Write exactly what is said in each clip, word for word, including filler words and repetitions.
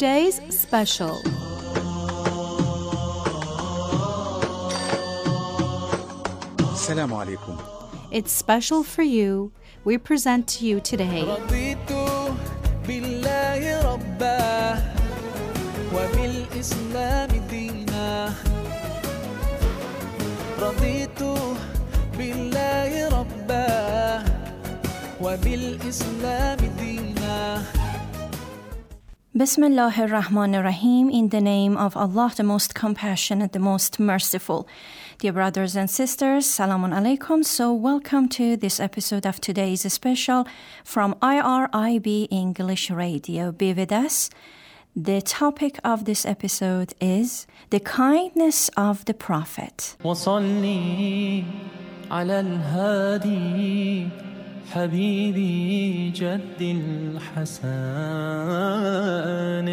today's special. Assalamu alaikum. It's special for you. We present to you today رضيت بالله ربا وبالإسلام دينا رضيت بالله ربا وبالإسلام دينا Bismillah ar-Rahman ar-Rahim, in the name of Allah, the most compassionate, the most merciful. Dear brothers and sisters, Salamun Alaikum. So welcome to this episode of today's special from I R I B English Radio. Be with us. The topic of this episode is the kindness of the Prophet. وصلي على الهادي حبيبي جد الحسن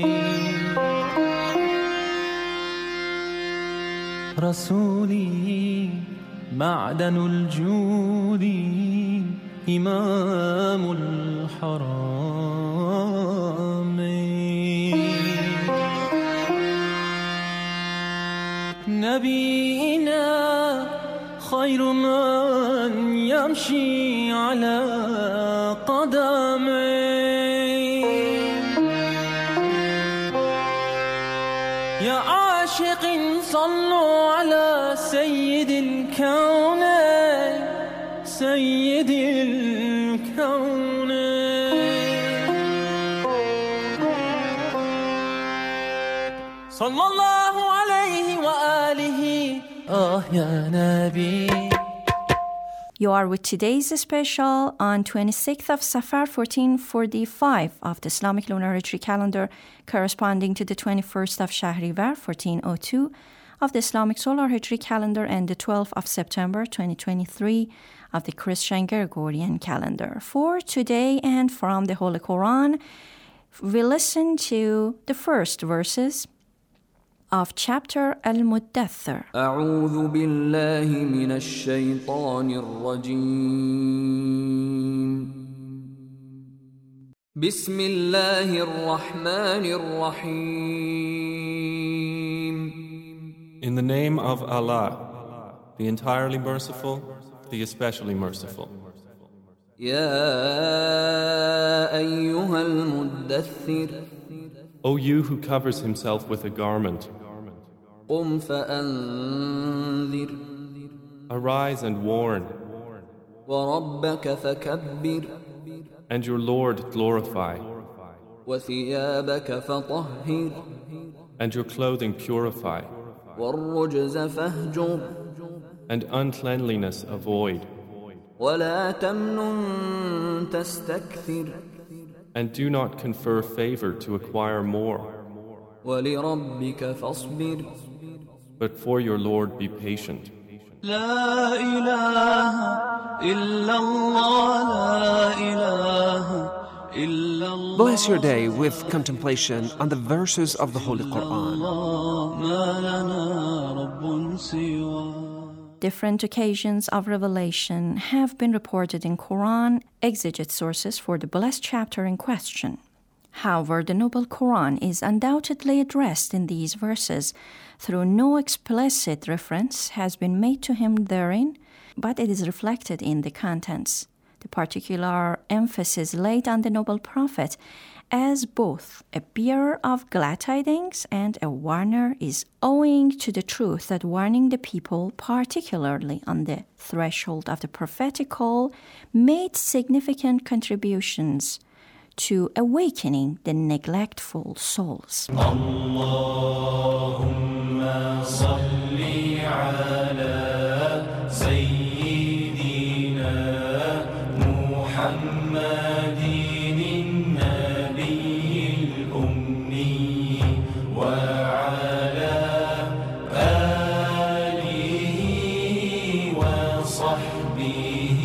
رسولي معدن الجود إمام الحرام نبينا خير من يمشي على قدمي يا عاشق صلوا على سيد الكون سيد الكون صلى الله عليه وآله آه يا نبي. You are with today's special on twenty-sixth of Safar fourteen forty-five of the Islamic Lunar Hijri calendar, corresponding to the twenty-first of Shahrivar fourteen oh two of the Islamic Solar Hijri calendar, and the twelfth of September twenty twenty-three of the Christian Gregorian calendar. For today and from the Holy Quran, we listen to the first verses of chapter Al-Muddathir. أعوذ بالله من الشيطان الرجيم بسم الله الرحمن الرحيم In the name of Allah, the entirely merciful, the especially merciful. يا أيها المدثر O you who covers himself with a garment, قم فأنذر arise and warn, وربك فكبر and your Lord glorify, وثيابك فطهر and your clothing purify, والرجز فاهجر and uncleanliness avoid, ولا تمنن تستكثر and do not confer favor to acquire more, ولربك فاصبر but for your Lord be patient. لا إله إلا الله لا إله إلا الله Bless your day with contemplation on the verses of the Holy Quran. ما لنا رب سواه. Different occasions of revelation have been reported in Quran exegete sources for the blessed chapter in question. However, the Noble Quran is undoubtedly addressed in these verses, though no explicit reference has been made to him therein, but it is reflected in the contents. The particular emphasis laid on the Noble Prophet as both a bearer of glad tidings and a warner is owing to the truth that warning the people, particularly on the threshold of the prophetic call, made significant contributions to awakening the neglectful souls. اللهم صل على سيدنا محمد النبي الأمي وعلى آله وصحبه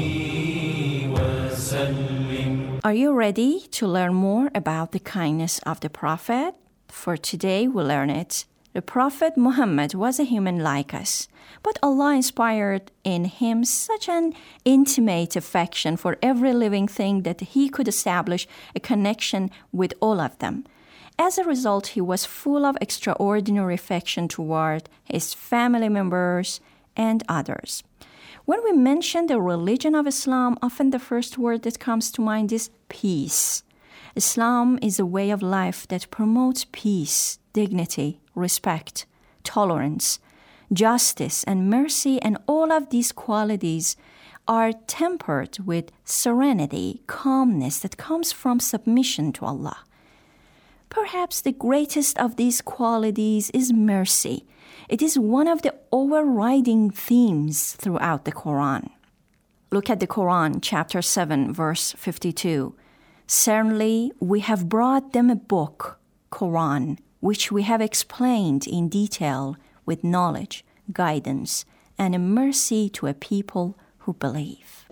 وسلم. Are you ready to learn more about the kindness of the Prophet? For today we learn it. The Prophet Muhammad was a human like us, but Allah inspired in him such an intimate affection for every living thing that he could establish a connection with all of them. as a result, he was full of extraordinary affection toward his family members and others. When we mention the religion of Islam, often the first word that comes to mind is peace. Islam is a way of life that promotes peace, dignity, respect, tolerance, justice, and mercy, and all of these qualities are tempered with serenity, calmness that comes from submission to Allah. Perhaps the greatest of these qualities is mercy. It is one of the overriding themes throughout the Quran. Look at the Quran, chapter seven, verse fifty-two. Certainly, we have brought them a book, Quran, which we have explained in detail with knowledge, guidance, and a mercy to a people who believe.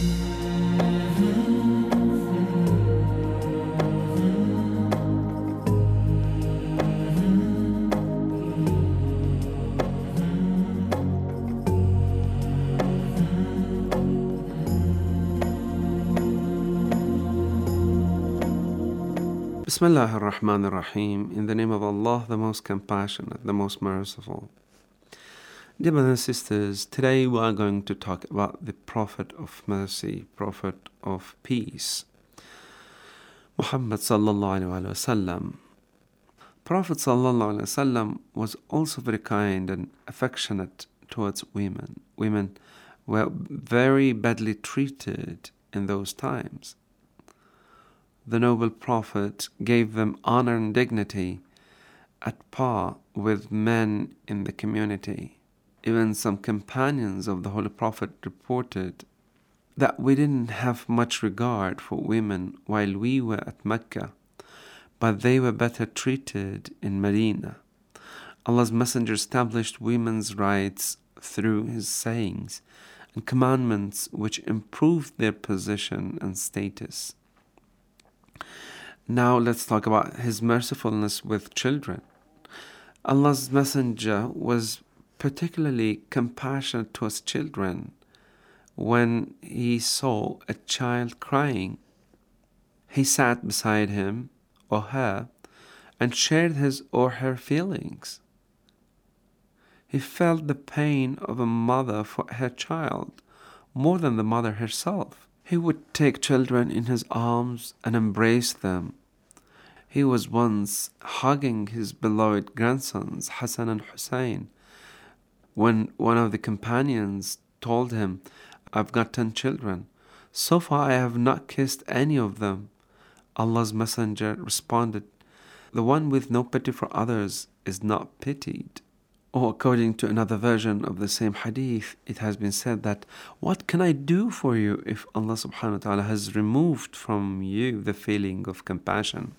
Bismillah ar-Rahman ar-Rahim. In the name of Allah, the most compassionate, the most merciful. Dear brothers and sisters, today we are going to talk about the Prophet of Mercy, Prophet of Peace, Muhammad sallallahu alaihi wasallam. Prophet sallallahu alaihi wasallam was also very kind and affectionate towards women. Women were very badly treated in those times. The noble Prophet gave them honor and dignity at par with men in the community. Even some companions of the Holy Prophet reported that we didn't have much regard for women while we were at Mecca, but they were better treated in Medina. Allah's Messenger established women's rights through his sayings and commandments which improved their position and status. Now let's talk about his mercifulness with children. Allah's Messenger was particularly compassionate towards children. When he saw a child crying, he sat beside him or her and shared his or her feelings. He felt the pain of a mother for her child more than the mother herself. He would take children in his arms and embrace them. He was once hugging his beloved grandsons, Hassan and Hussein, when one of the companions told him, "I've got ten children. So far I have not kissed any of them." Allah's Messenger responded, "The one with no pity for others is not pitied." Or according to another version of the same hadith, it has been said that, "What can I do for you if Allah subhanahu wa ta'ala has removed from you the feeling of compassion?"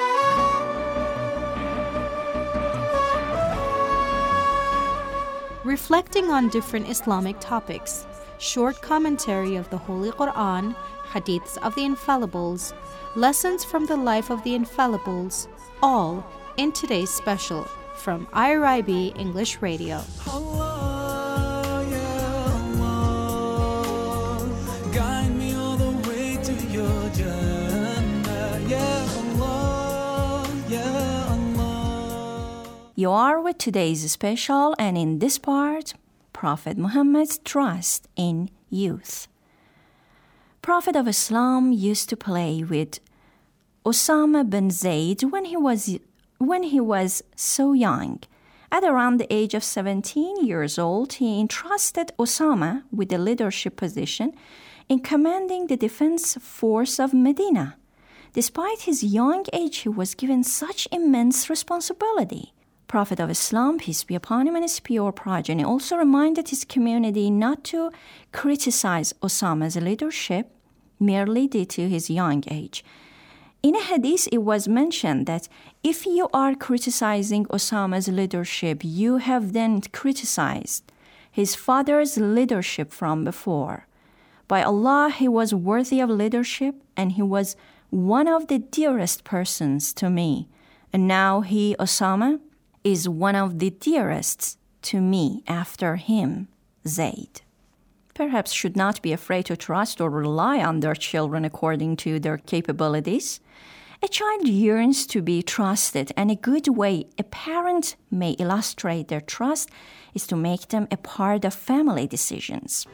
Reflecting on different Islamic topics, short commentary of the Holy Quran, hadiths of the Infallibles, lessons from the life of the Infallibles, all in today's special from I R I B English Radio. Allah, yeah, Allah, guide me all the way to your Jannah, yeah, Allah, yeah, Allah. You are with today's special, and in this part, Prophet Muhammad's trust in youth. Prophet of Islam used to play with Osama bin Zayd when he was when he was so young. At around the age of seventeen years old, he entrusted Osama with the leadership position in commanding the defense force of Medina. Despite his young age, he was given such immense responsibility. Prophet of Islam, peace be upon him, and his pure progeny also reminded his community not to criticize Osama's leadership merely due to his young age. In a hadith, it was mentioned that if you are criticizing Osama's leadership, you have then criticized his father's leadership from before. By Allah, he was worthy of leadership, and he was one of the dearest persons to me. And now he, Osama, is one of the dearest to me after him, Zayd. Perhaps should not be afraid to trust or rely on their children according to their capabilities. A child yearns to be trusted, and a good way a parent may illustrate their trust is to make them a part of family decisions.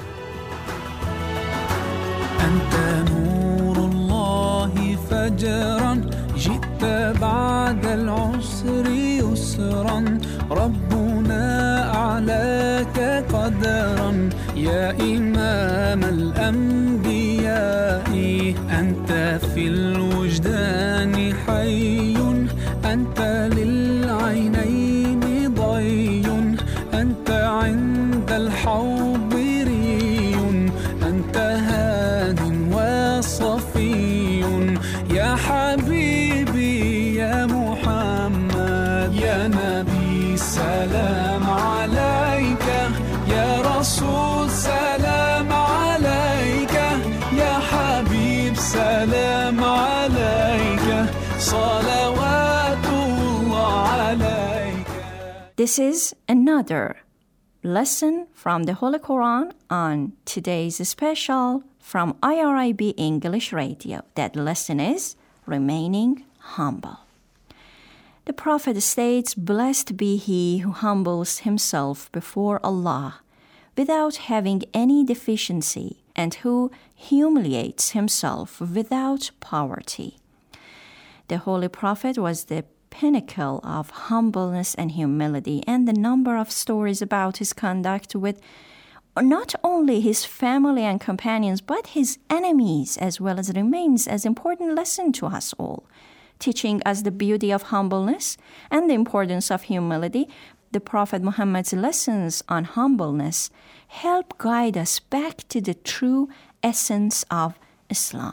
أنت نور الله فجرا جئت بعد العسر يسرا ربنا أعلاك قدرا يا إمام الأنبياء أنت في الوجدان حي أنت للعينين ضي أنت عند الحوض ري أنت هاد وصفي يا حبيبي يا محمد يا نبي سلام عليك يا رسول سلام عليك يا حبيب سلام عليك صلوات الله عليك. This is another lesson from the Holy Quran on today's special from I R I B English Radio. That lesson is remaining humble. The Prophet states, "Blessed be he who humbles himself before Allah without having any deficiency and who humiliates himself without poverty." The Holy Prophet was the pinnacle of humbleness and humility, and the number of stories about his conduct with not only his family and companions, but his enemies as well as remains as important lesson to us all, teaching us the beauty of humbleness and the importance of humility. The Prophet Muhammad's lessons on humbleness help guide us back to the true essence of Islam.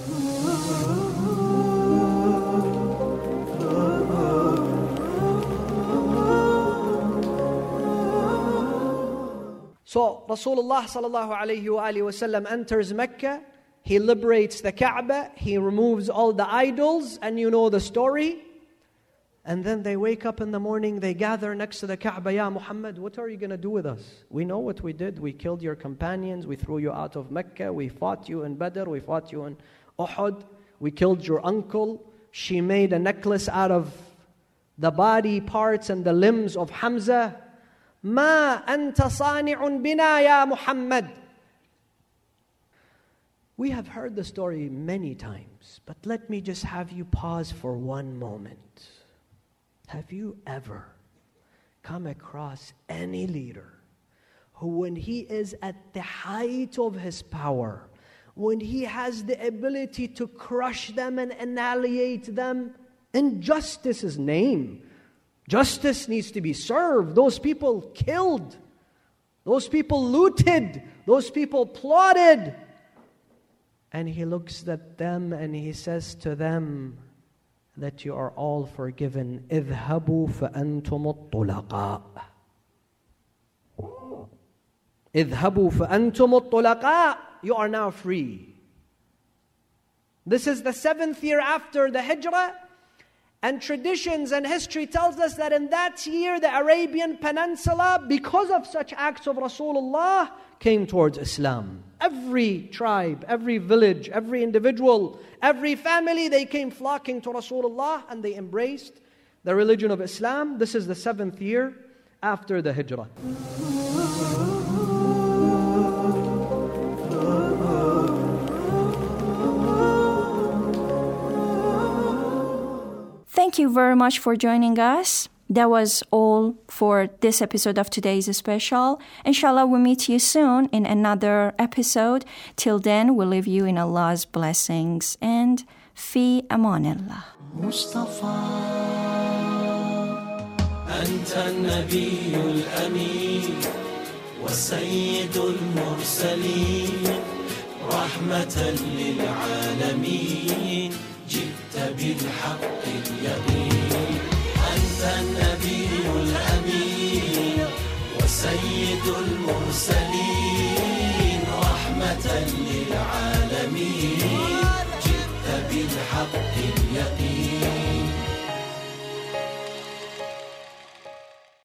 So Rasulullah sallallahu alayhi wa alayhi wa sallam enters Mecca, he liberates the Kaaba, he removes all the idols, and you know the story. And then they wake up in the morning, they gather next to the Kaaba, "Ya Muhammad, what are you going to do with us? We know what we did. We killed your companions, we threw you out of Mecca, we fought you in Badr, we fought you in Uhud, we killed your uncle. She made a necklace out of the body parts and the limbs of Hamza. ما أنت صانع بنا يا محمد." We have heard the story many times, but let me just have you pause for one moment. Have you ever come across any leader who, when he is at the height of his power, when he has the ability to crush them and annihilate them, in justice's name, justice needs to be served. Those people killed. Those people looted. Those people plotted. And he looks at them and he says to them that you are all forgiven. اذهبوا فأنتم الطلقاء. اذهبوا فأنتم الطلقاء. You are now free. This is the seventh year after the Hijrah. And traditions and history tells us that in that year, the Arabian Peninsula, because of such acts of Rasulullah, came towards Islam. Every tribe, every village, every individual, every family, they came flocking to Rasulullah and they embraced the religion of Islam. This is the seventh year after the Hijrah. Thank you very much for joining us. That was all for this episode of today's special. Inshallah, we'll meet you soon in another episode. Till then, we'll leave you in Allah's blessings and fi amanillah. مصطفى أنت النبي الأمين وسيد المرسلين رحمة للعالمين جئت بالحق اليقين أنت النبي